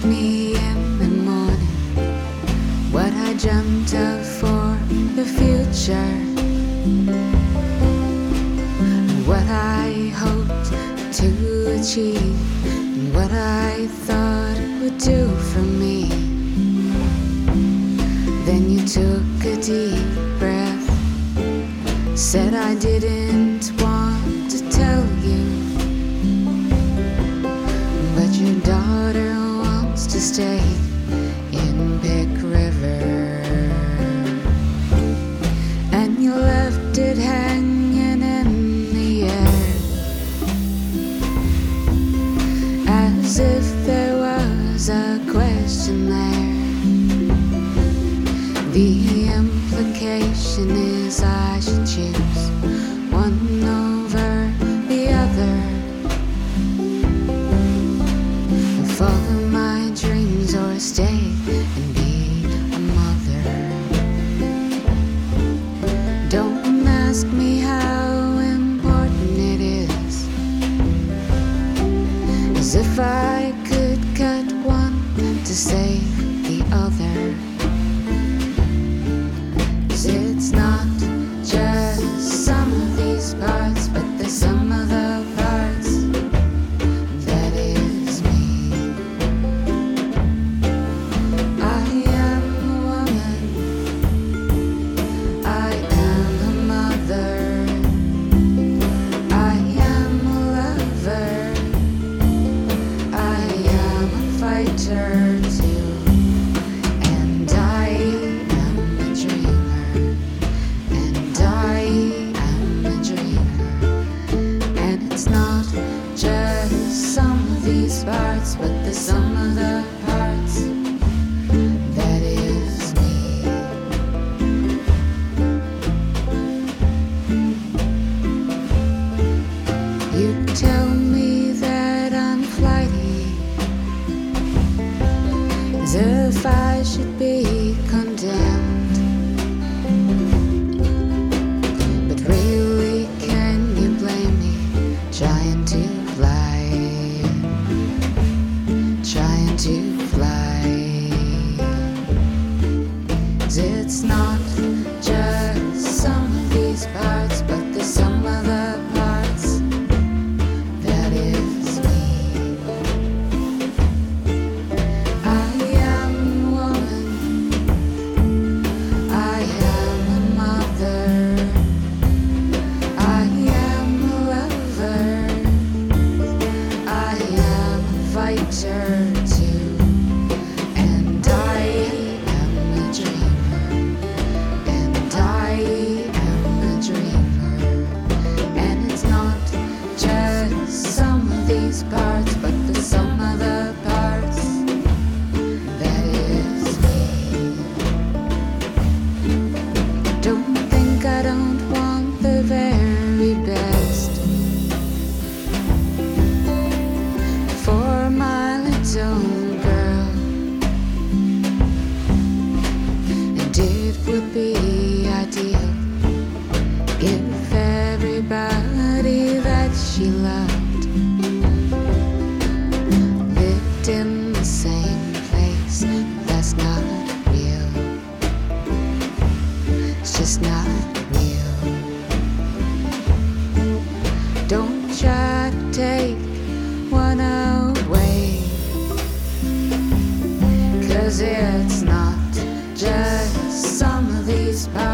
me in the morning what I dreamt of for the future, what I hoped to achieve, and what I thought it would do for me. Then you took a deep breath, said I didn't want to tell you, but your daughter wants to stay in Big River, and you left it hanging in the air, as if there was a question there. The implication is I should choose one over the other, follow my dreams or stay and be a mother. Don't ask me how important it is, as if I could cut one to save the other. It's not just some of these parts, but the sum of the parts that is me. I am a woman, I am a mother, I am a lover, I am a fighter too, and I am a dreamer, and I am a dreamer. And it's not just some of these parts, but the sum of the parts that is me. You tell me that I'm flighty, as if I should be condemned, but really can you blame me trying to fly, trying to fly? 'Cause it's not just some of these parts, but the sum of the parts that is me. I am a woman, I am a mother, I am a lover, I am a fighter too, and I am a dreamer, and I am a dreamer. And it's not just some of these parts, but the sum of the parts that is me. Don't think I don't want the very best for my little girl, and it would be ideal if everybody that she loved lived in the same place. That's not real, it's just not real. Don't try to take one away, 'cause it's not just some of these parts.